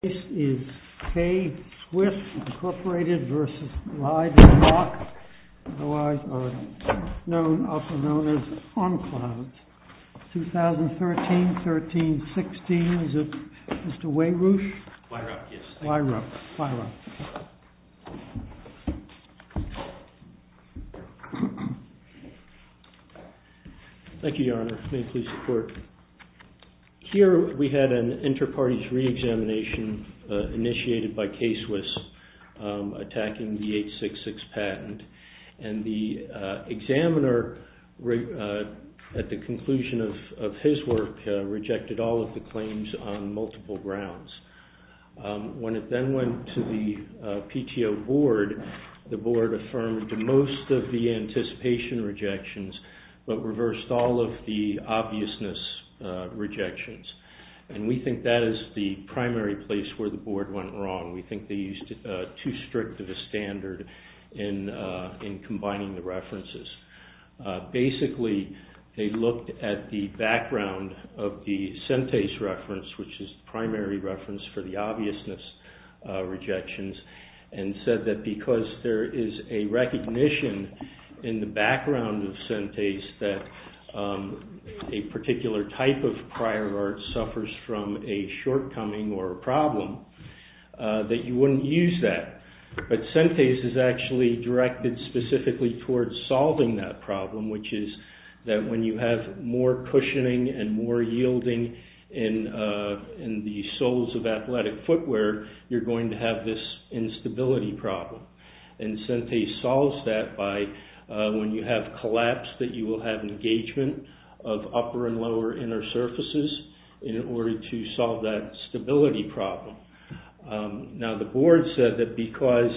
This is K-Swiss Incorporated versus LiveRock, otherwise also known as OnCloud. 2013-13-16. Is it Mr. Wayrush? Wyrup, yes. Wyrup. Thank you, Your Honor. May it please the Court. Here we had an inter-parties re-examination initiated by K-Swiss attacking the 866 patent, and the examiner, at the conclusion of his work, rejected all of the claims on multiple grounds. When it then went to the PTO board, the board affirmed most of the anticipation rejections, but reversed all of the obviousness rejections. And we think that is the primary place where the board went wrong. We think they used too strict of a standard in combining the references. Basically, they looked at the background of the Centase reference, which is the primary reference for the obviousness rejections, and said that because there is a recognition in the background of Centase that a particular type of prior art suffers from a shortcoming or a problem, that you wouldn't use that. But Centase is actually directed specifically towards solving that problem, which is that when you have more cushioning and more yielding in the soles of athletic footwear, you're going to have this instability problem. And Centase solves that by when you have collapse, that you will have engagement of upper and lower inner surfaces in order to solve that stability problem. Now the board said that because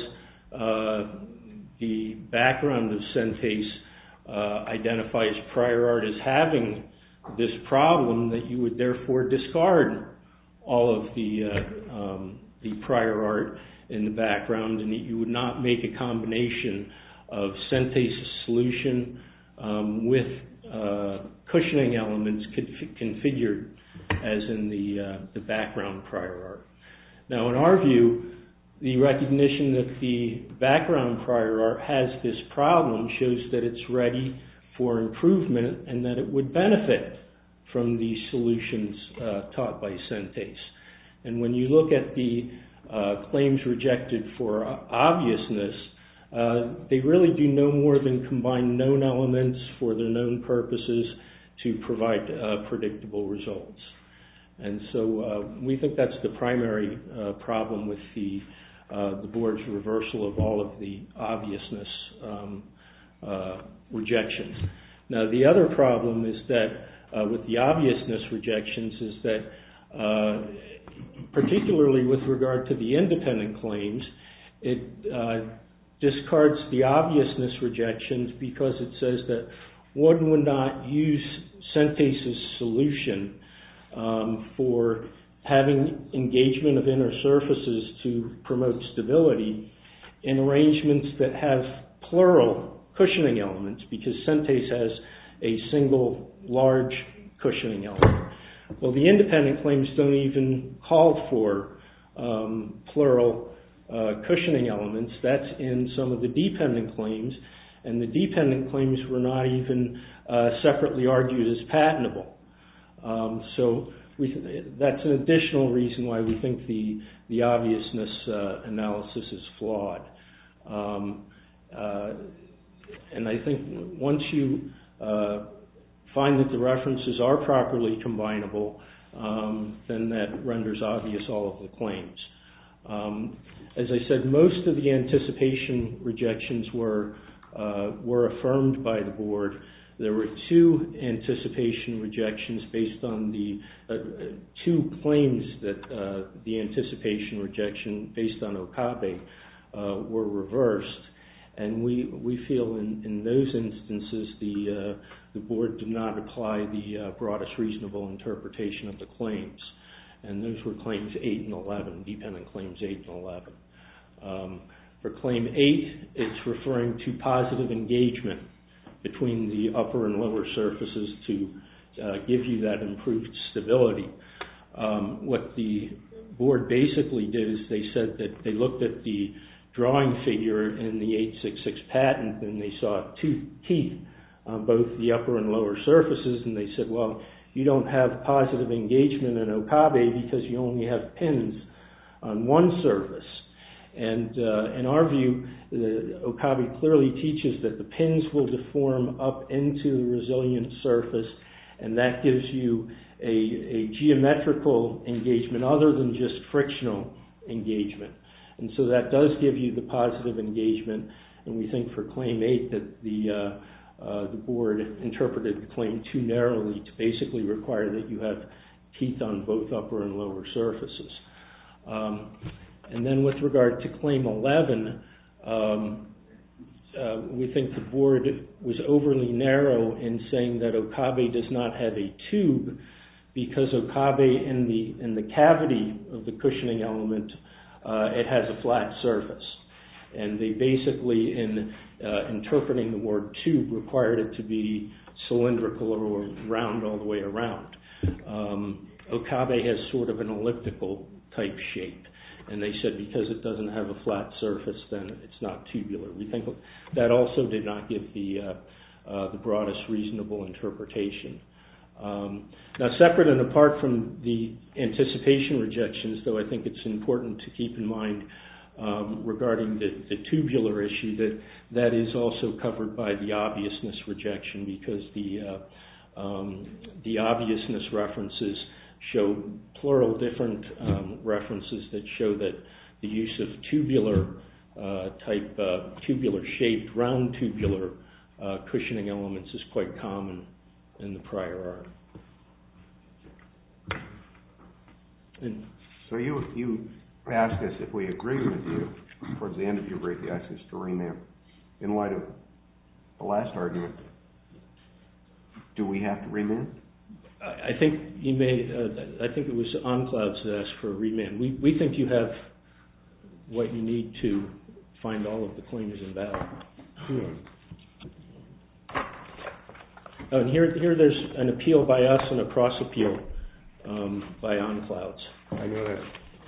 the background of Centase identifies prior art as having this problem, that you would therefore discard all of the prior art in the background, and that you would not make a combination of Centase solution with cushioning elements configured as in the background prior art. Now in our view, the recognition that the background prior art has this problem shows that it's ready for improvement and that it would benefit from the solutions taught by Centase. And when you look at the claims rejected for obviousness, they really do no more than combine known elements for their known purposes to provide predictable results. And so we think that's the primary problem with the board's reversal of all of the obviousness rejections. Now the other problem is that with the obviousness rejections is that particularly with regard to the independent claims, it discards the obviousness rejections because it says that one would not use Centase's solution for having engagement of inner surfaces to promote stability in arrangements that have plural cushioning elements, because Centase has a single large cushioning element. Well, the independent claims don't even call for plural cushioning elements. That's in some of the dependent claims, and the dependent claims were not even separately argued as patentable. So that's an additional reason why we think the obviousness analysis is flawed. And I think once you find that the references are properly combinable, then that renders obvious all of the claims. As I said, most of the anticipation rejections were affirmed by the board. There were two anticipation rejections based on the two claims that the anticipation rejection based on Okabe were reversed. And we feel in those instances the board did not apply the broadest reasonable interpretation of the claims. And those were claims 8 and 11, dependent claims 8 and 11. For claim 8, it's referring to positive engagement between the upper and lower surfaces to give you that improved stability. What the board basically did is they said that they looked at the drawing figure in the 866 patent and they saw two teeth on both the upper and lower surfaces, and they said, well, you don't have positive engagement in Okabe because you only have pins on one surface. And in our view, Okabe clearly teaches that the pins will deform up into the resilient surface, and that gives you a geometrical engagement other than just frictional engagement. And so that does give you the positive engagement, and we think for Claim 8 that the board interpreted the claim too narrowly to basically require that you have teeth on both upper and lower surfaces. And then with regard to Claim 11, we think the board was overly narrow in saying that Okabe does not have a tube because Okabe in the cavity of the cushioning element, it has a flat surface. And they basically, in interpreting the word tube, required it to be cylindrical or round all the way around. Okabe has sort of an elliptical type shape. And they said because it doesn't have a flat surface, then it's not tubular. We think that also did not give the broadest reasonable interpretation. Now, separate and apart from the anticipation rejections, though, I think it's important to keep in mind regarding the tubular issue that is also covered by the obviousness rejection, because the obviousness references show plural different references that show that the use of tubular tubular shaped, round tubular cushioning elements is quite common in the prior art. And so you ask us if we agree with you, towards the end of your brief, you ask us to remand. In light of the last argument, do we have to remand? I think you may. I think it was OnClouds that asked for a remand. We think you have what you need to find all of the claims invalid. Oh, and here there's an appeal by us and a cross appeal by OnClouds. I know that.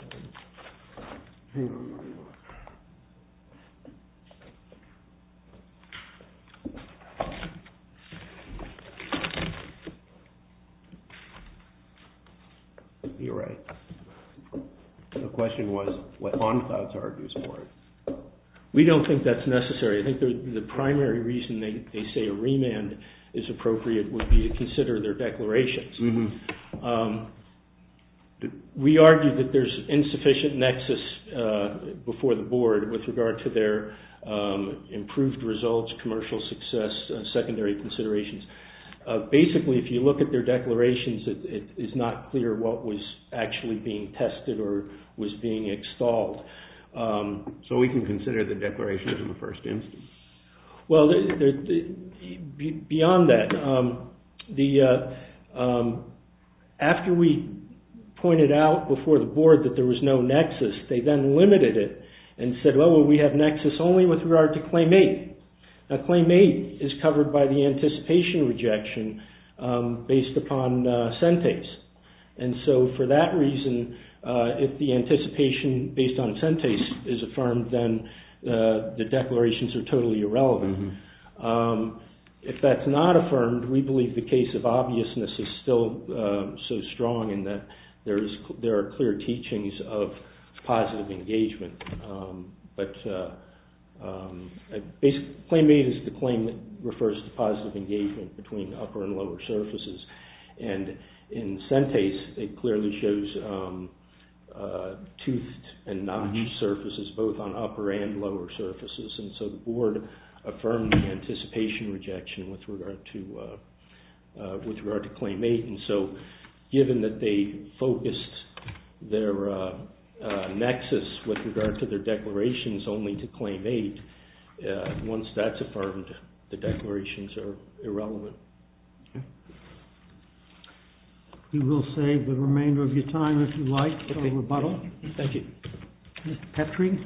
You're right. The question was what OnClouds argues for it. We don't think that's necessary. I think the primary reason they say a remand is appropriate would be to consider their declarations. Mm-hmm. We argue that there's insufficient nexus before the board with regard to their improved results, commercial success, secondary considerations. Basically, if you look at their declarations, it is not clear what was actually being tested or was being installed. So we can consider the declarations in the first instance. Well, beyond that, after we pointed out before the board that there was no nexus, they then limited it and said, well, we have nexus only with regard to Claim 8. Now, Claim 8 is covered by the anticipation rejection based upon Sentes. And so for that reason, if the anticipation based on Sentes is affirmed, then the declarations are totally irrelevant. Mm-hmm. If that's not affirmed, we believe the case of obviousness is still so strong in that there are clear teachings of positive engagement. Basically, Claim 8 is the claim that refers to positive engagement between upper and lower surfaces. And in Sentes, it clearly shows toothed and notched surfaces, both on upper and lower surfaces. And so the board affirmed the anticipation rejection with regard to Claim 8. And so, given that they focused their nexus with regard to their declarations only to Claim 8, once that's affirmed, the declarations are irrelevant. You will save the remainder of your time, if you like, for rebuttal. Thank you. Mr. Petrie.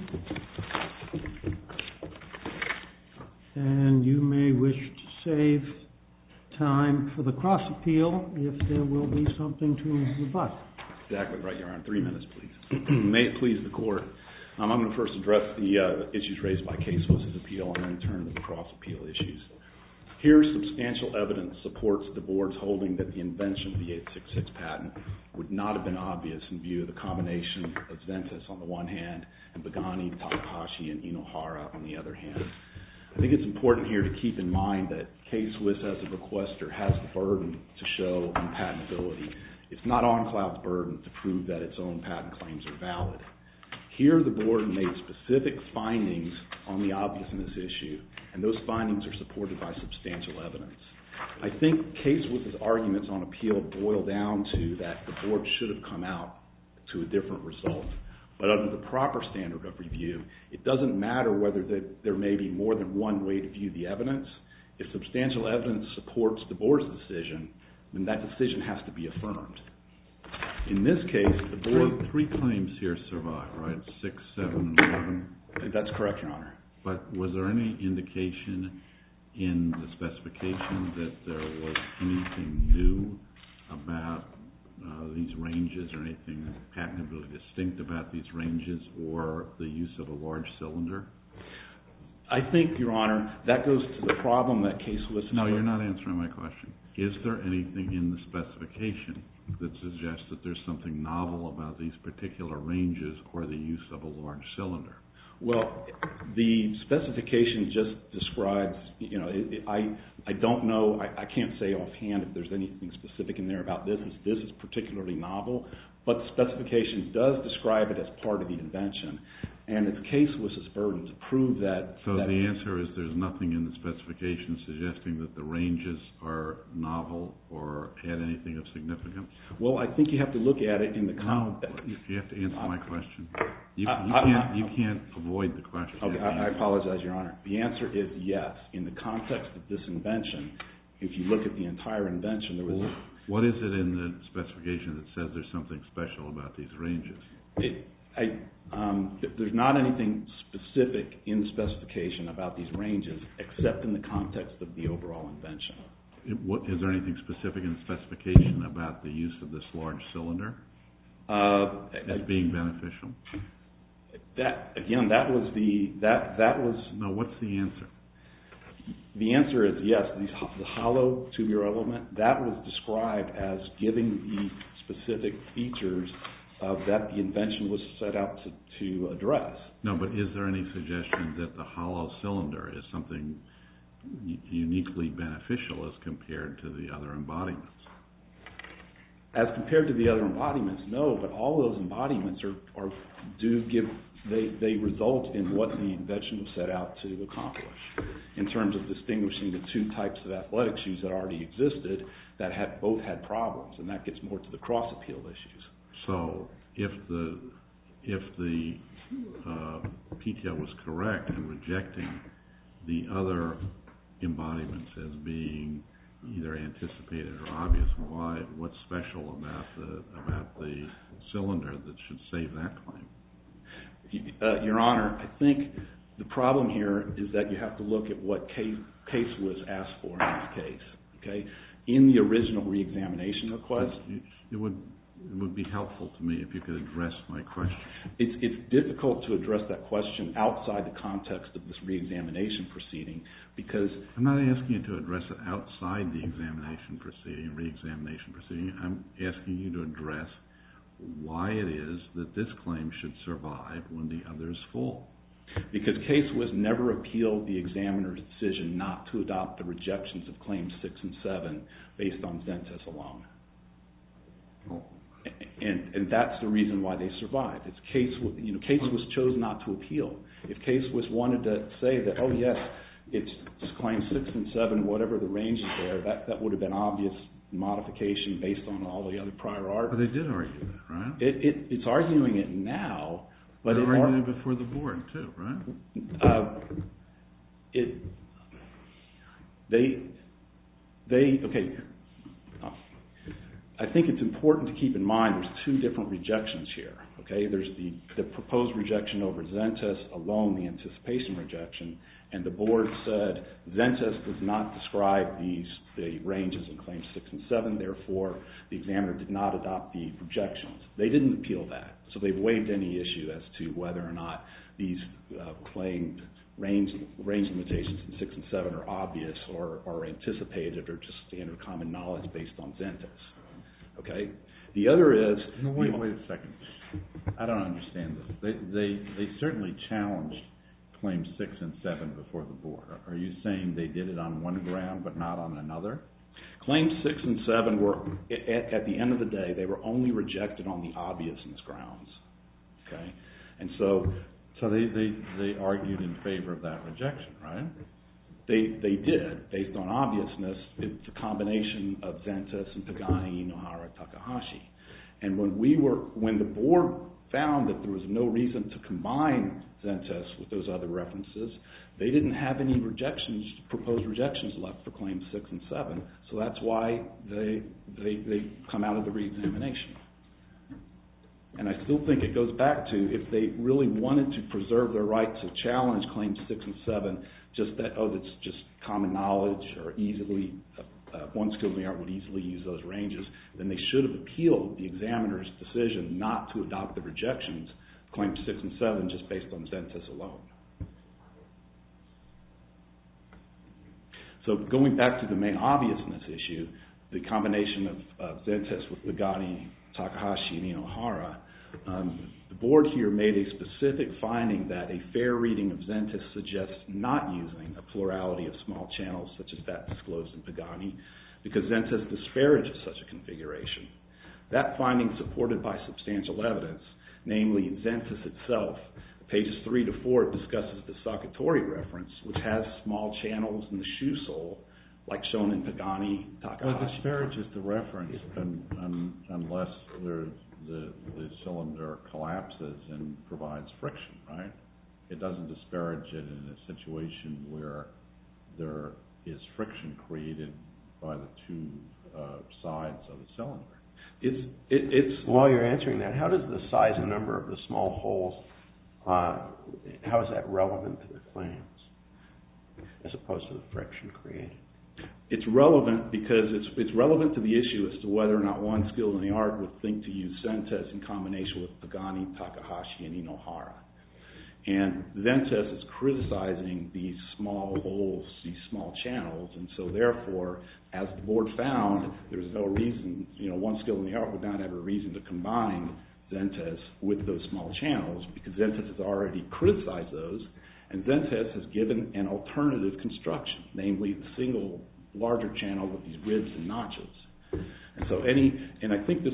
And you may wish to save time for the cross-appeal if there will be something to rebut. Exactly right, Your Honor. 3 minutes, please. May it please the Court. I'm going to first address the issues raised by K-Swiss's appeal and then turn to the cross-appeal issues. Here, substantial evidence supports the Board's holding that the invention of the 866 patent would not have been obvious in view of the combination of Zentis on the one hand and Begani, Takahashi, and Inohara on the other hand. I think it's important here to keep in mind that K-Swiss, as a requester, has the burden to show unpatentability. It's not OnCloud's burden to prove that its own patent claims are valid. Here, the Board made specific findings on the obviousness issue, and those findings are supported by substantial evidence. I think K-Swiss's arguments on appeal boil down to that the Board should have come out to a different result. But under the proper standard of review, it doesn't matter whether there may be more than one way to view the evidence. If substantial evidence supports the Board's decision, then that decision has to be affirmed. In this case, the Board... Three claims here survive, right? 6, 7, and 11? That's correct, Your Honor. But was there any indication in the specification that there was anything new about these ranges or anything patently distinct about these ranges or the use of a large cylinder? I think, Your Honor, that goes to the problem that K-Swiss... No, you're not answering my question. Is there anything in the specification that suggests that there's something novel about these particular ranges or the use of a large cylinder? Well, the specification just describes, I don't know, I can't say offhand if there's anything specific in there about this. This is particularly novel, but the specification does describe it as part of the invention. And it's K-Swiss's burden to prove that... So the answer is there's nothing in the specification suggesting that the ranges are novel or add anything of significance? Well, I think you have to look at it in the context... No, you have to answer my question. You can't avoid the question. Okay, I apologize, Your Honor. The answer is yes. In the context of this invention, if you look at the entire invention, there was... What is it in the specification that says there's something special about these ranges? There's not anything specific in the specification about these ranges except in the context of the overall invention. Is there anything specific in the specification about the use of this large cylinder as being beneficial? That was... No, what's the answer? The answer is yes. The hollow tubular element, that was described as giving the specific features that the invention was set out to address. No, but is there any suggestion that the hollow cylinder is something uniquely beneficial as compared to the other embodiments? As compared to the other embodiments, no, but all those embodiments they result in what the invention was set out to accomplish in terms of distinguishing the two types of athletic shoes that already existed that both had problems, and that gets more to the cross-appeal issues. So if the PTO was correct in rejecting the other embodiments as being either anticipated or obvious, what's special about the cylinder that should save that claim? Your Honor, I think the problem here is that you have to look at what case was asked for in this case. Okay? In the original reexamination request... It would be helpful to me if you could address my question. It's difficult to address that question outside the context of this reexamination proceeding because... I'm not asking you to address it outside the reexamination proceeding. I'm asking you to address why it is that this claim should survive when the others fall. Because Case was never appealed the examiner's decision not to adopt the rejections of Claims 6 and 7 based on Zentis alone. And that's the reason why they survived. Case was chose not to appeal. If Case was wanted to say that, oh yes, it's Claims 6 and 7, whatever the range is there, that would have been obvious modification based on all the other prior art. But they did argue that, right? It's arguing it now, but they're arguing it before the board too, right? I think it's important to keep in mind there's two different rejections here. Okay, there's the proposed rejection over Zentes alone, the anticipation rejection, and the board said Zentes does not describe the ranges in claims 6 and 7, therefore the examiner did not adopt the projections. They didn't appeal that, so they've waived any issue as to whether or not these claimed range limitations in 6 and 7 are obvious or are anticipated or just standard common knowledge based on Zentes. Okay? The other is... No, wait a second. I don't understand this. They certainly challenged claims 6 and 7 before the board. Are you saying they did it on one ground but not on another? Claims 6 and 7 were, at the end of the day, they were only rejected on the obviousness grounds. Okay? And so they argued in favor of that rejection, right? They did, based on obviousness. It's a combination of Zentes and Pagani, Inohara, Takahashi. And when the board found that there was no reason to combine Zentes with those other references, they didn't have any proposed rejections left for claims 6 and 7. So that's why they come out of the reexamination. And I still think it goes back to if they really wanted to preserve their right to challenge claims 6 and 7, just that, it's just common knowledge or easily, one skilled in the art would easily use those ranges, then they should have appealed the examiner's decision not to adopt the rejections of claims 6 and 7 just based on Zentes alone. So going back to the main obviousness issue, the combination of Zentes with Pagani, Takahashi, and Inohara, the board here made a specific finding that a fair reading of Zentes suggests not using a plurality of small channels such as that disclosed in Pagani because Zentes disparages such a configuration. That finding is supported by substantial evidence, namely Zentes itself. Pages 3 to 4 discusses the Sakatori reference, which has small channels in the shoe sole, like shown in Pagani, Takahashi. Well, it disparages the reference unless the cylinder collapses and provides friction, right? It doesn't disparage it in a situation where there is friction created by the two sides of the cylinder. While you're answering that, how does the size and number of the small holes, how is that relevant to the claims as opposed to the friction created? It's relevant because it's relevant to the issue as to whether or not one skilled in the art would think to use Zentes in combination with Pagani, Takahashi, and Inohara. And Zentes is criticizing these small holes, these small channels, and so therefore, as the board found, there's no reason, one skilled in the art would not have a reason to combine Zentes with those small channels because Zentes has already criticized those, and Zentes has given an alternative construction, namely the single larger channel with these ribs and notches. And so I think this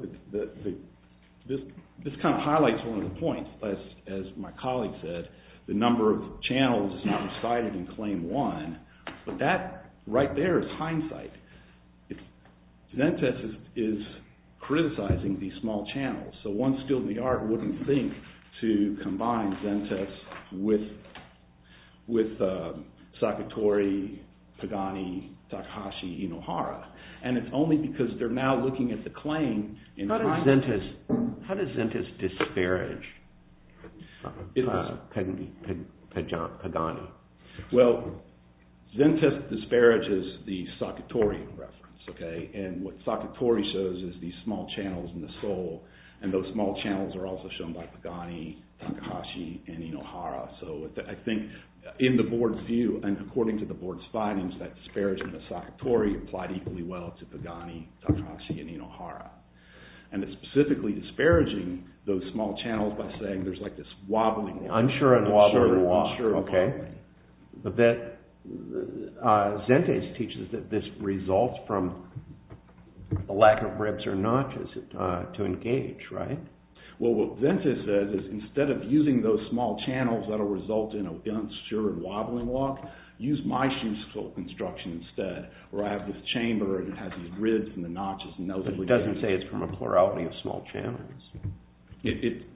kind of highlights one of the points, as my colleague said, the number of channels is not recited in Claim 1, but that right there is hindsight. Zentes is criticizing these small channels, so one skilled in the art wouldn't think to combine Zentes with Sakatori, Pagani, Takahashi, Inohara. And it's only because they're now looking at the claim in hindsight. How does Zentes disparage Pagani? Well, Zentes disparages the Sakatori reference, okay? And what Sakatori shows is these small channels in the sole, and those small channels are also shown by Pagani, Takahashi, and Inohara. So I think in the board's view, and according to the board's findings, that disparagement of Sakatori applied equally well to Pagani, Takahashi, and Inohara. And it's specifically disparaging those small channels by saying there's like this wobbling. Unsure and wobbling walk. Okay. But that Zentes teaches that this results from the lack of ribs or notches to engage, right? Well, what Zentes says is instead of using those small channels that will result in an unsure and wobbling walk, use my shoe sole construction instead, where I have this chamber and it has these ribs and the notches. And those but it doesn't say it's from a plurality of small channels.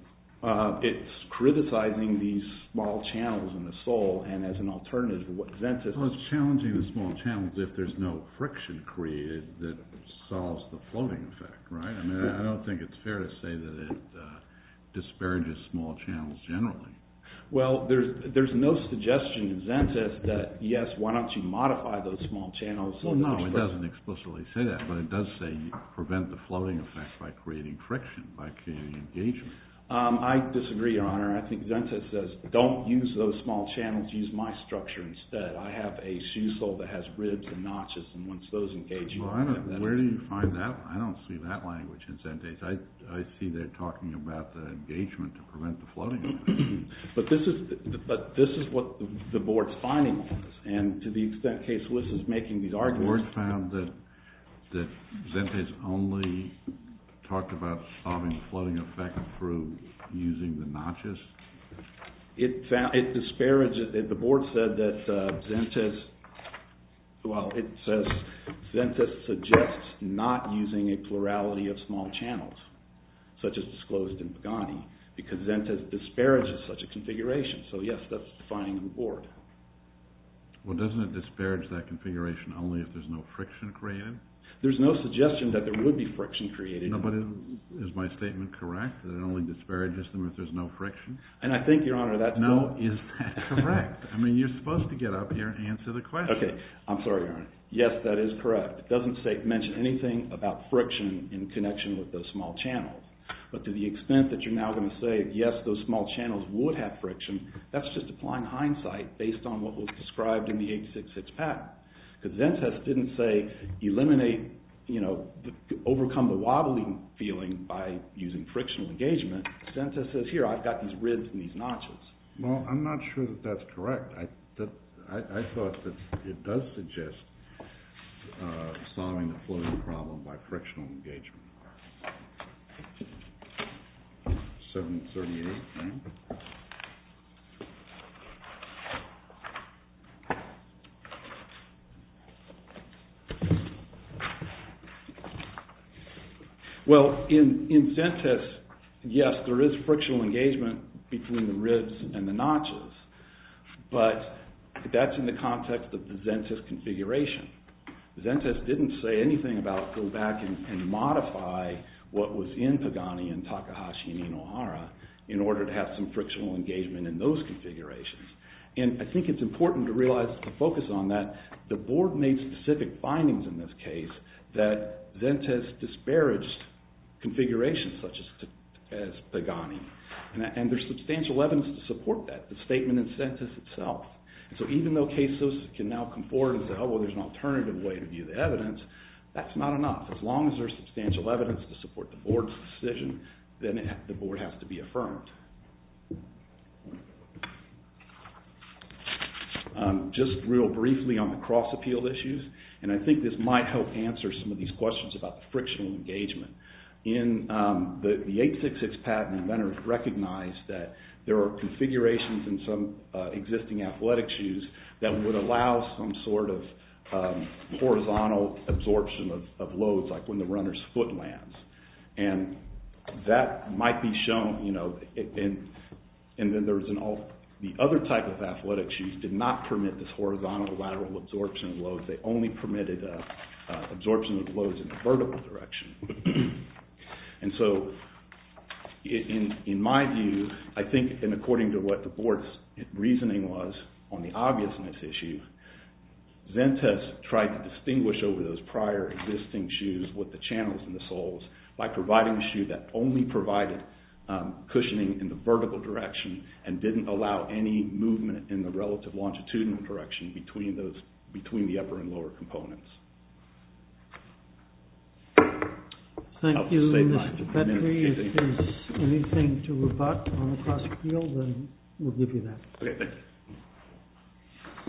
It's criticizing these small channels in the sole, and as an alternative, what Ventus... Well, it's challenging the small channels if there's no friction created that solves the floating effect, right? I mean, I don't think it's fair to say that it disparages small channels generally. Well, there's no suggestion in Ventus that, yes, why don't you modify those small channels? Well, no, it doesn't explicitly say that, but it does say prevent the floating effect by creating friction, by creating engagement. I disagree, Your Honor. I think Ventus says don't use those small channels, use my structure instead. I have a shoe sole that has ribs and notches, and once those engage, you won't have that. Where do you find that? I don't see that language in Ventus. I see they're talking about the engagement to prevent the floating effect. But this is what the board's finding was, and to the extent Case Lewis is making these arguments... The board found that Ventus only talked about solving the floating effect through using the notches? It disparages... The board said that Ventus... Well, it says Ventus suggests not using a plurality of small channels, such as disclosed in Pagani, because Ventus disparages such a configuration. So yes, that's defining the board. Well, doesn't it disparage that configuration only if there's no friction created? There's no suggestion that there would be friction created. No, but is my statement correct, that it only disparages them if there's no friction? And I think, Your Honor, that's... No, is that correct? I mean, you're supposed to get up here and answer the question. Okay, I'm sorry, Your Honor. Yes, that is correct. It doesn't mention anything about friction in connection with those small channels. But to the extent that you're now going to say, yes, those small channels would have friction, that's just applying hindsight based on what was described in the 866 patent. Because Ventus didn't say eliminate, overcome the wobbling feeling by using frictional engagement. Ventus says, here, I've got these ribs and these notches. Well, I'm not sure that that's correct. I thought that it does suggest solving the floating problem by frictional engagement. 738, right? Well, in Ventus, yes, there is frictional engagement between the ribs and the notches, but that's in the context of the Ventus configuration. Ventus didn't say anything about go back and modify what was in Pagani and Takahashi and Inohara in order to have some frictional engagement in those configurations. And I think it's important to realize, to focus on that, the board made specific findings in this case that Ventus disparaged configurations such as Pagani. And there's substantial evidence to support that, the statement in Ventus itself. And so even though cases can now come forward and say, oh, well, there's an alternative way to view the evidence, that's not enough. As long as there's substantial evidence to support the board's decision, then the board has to be affirmed. Just real briefly on the cross-appeal issues, and I think this might help answer some of these questions about the frictional engagement. In the 866 patent, inventors recognized that there are configurations in some existing athletic shoes that would allow some sort of horizontal absorption of loads, like when the runner's foot lands. And that might be shown, and then there's the other type of athletic shoes did not permit this horizontal lateral absorption of loads. They only permitted absorption of loads in the vertical direction. And so, in my view, I think, and according to what the board's reasoning was on the obviousness issue, Ventus tried to distinguish over those prior existing shoes with the channels in the soles by providing a shoe that only provided cushioning in the vertical direction and didn't allow any movement in the relative longitudinal direction between the upper and lower components. Thank you, Mr. Petrie. If there's anything to rebut on the cross-appeal, then we'll give you that. Okay, thank you.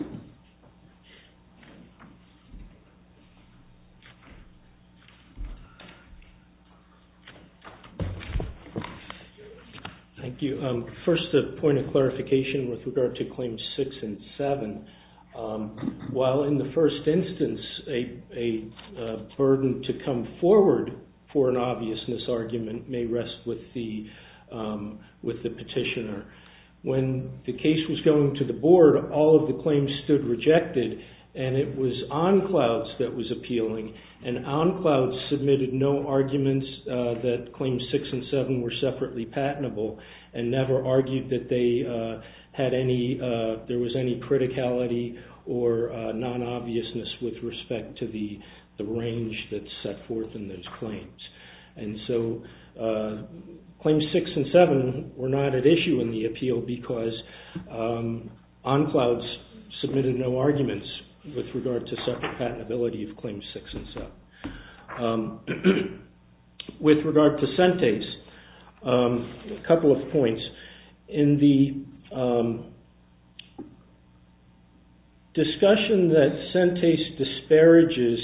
Thank you. First, a point of clarification with regard to Claims 6 and 7. While in the first instance, a burden to come forward for an obviousness argument may rest with the with the petitioner. When the case was going to the board, all of the claims stood rejected, and it was OnClouds that was appealing, and OnClouds submitted no arguments that claims 6 and 7 were separately patentable, and never argued that they there was any criticality or non-obviousness with respect to the range that's set forth in those claims. And so claims 6 and 7 were not at issue in the appeal because OnClouds submitted no arguments with regard to separate patentability of claims 6 and 7. With regard to Sentace, a couple of points. In the discussion that Sentace disparages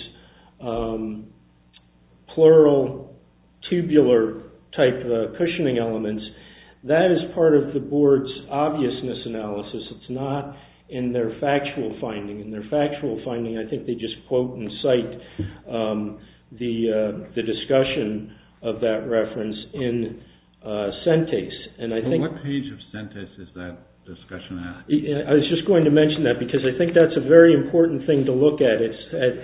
plural tubular type cushioning elements, that is part of the board's obviousness analysis. It's not in their factual finding. In their factual finding, I think they just quote and cite the discussion of that reference in Sentace. And I think what page of Sentace is that discussion at? I was just going to mention that because I think that's a very important thing to look at. It's at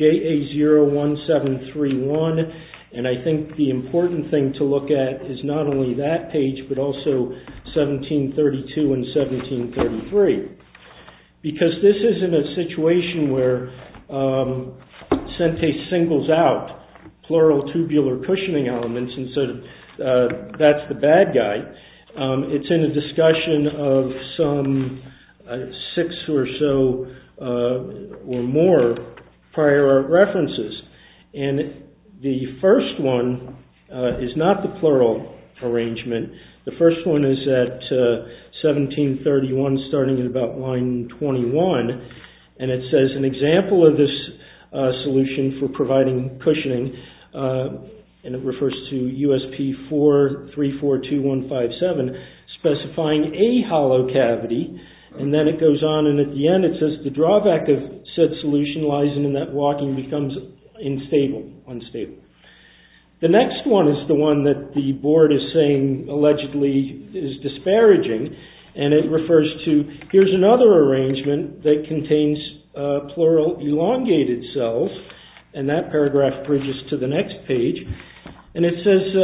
JA01731, and I think the important thing to look at is not only that page, but also 1732 and 1733. Because this isn't a situation where Sentace singles out plural tubular cushioning elements and said that's the bad guy. It's in a discussion of some 6 or so or more prior art references. And the first one is not the plural arrangement. The first one is at 1731, starting at about line 21, and it says, an example of this solution for providing cushioning, and it refers to USP 4342157, specifying a hollow cavity, and then it goes on, and at the end it says, the drawback of said solution lies in that walking becomes unstable. The next one is the one that the board is saying allegedly is disparaging, and it refers to, here's another arrangement that contains plural elongated cells, and that paragraph bridges to the next page, and it says,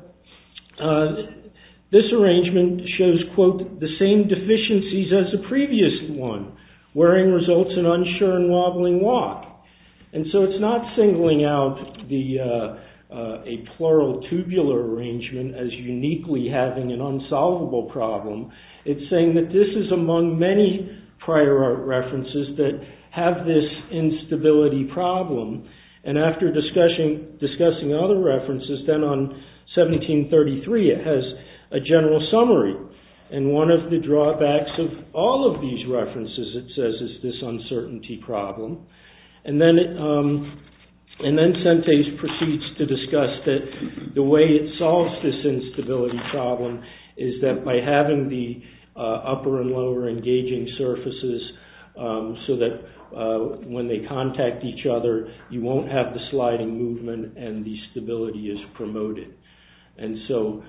this arrangement shows, quote, the same deficiencies as the previous one. Wearing results in unsure and wobbling walk. And so it's not singling out a plural tubular arrangement as uniquely having an unsolvable problem. It's saying that this is among many prior art references that have this instability problem. And after discussing other references, then on 1733 it has a general summary. And one of the drawbacks of all of these references, it says, is this uncertainty problem. And then Sentace proceeds to discuss that the way it solves this instability problem is that by having the upper and lower engaging surfaces so that when they contact each other, you won't have the sliding movement and the stability is promoted. And so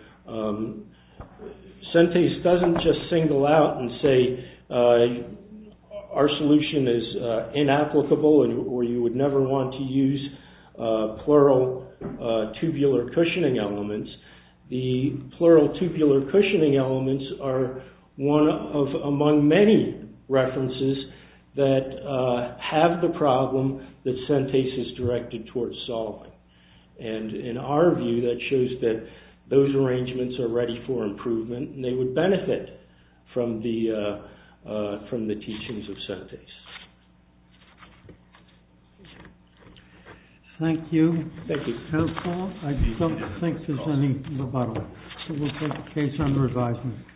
Sentace doesn't just single out and say our solution is inapplicable or you would never want to use plural tubular cushioning elements. The plural tubular cushioning elements are one of among many references that have the problem that Sentace is directed towards solving. And in our view, that shows that those arrangements are ready for improvement and they would benefit from the teachings of Sentace. Thank you. Thank you. Counsel, I don't think there's any rebuttal. So we'll take the case under advisement.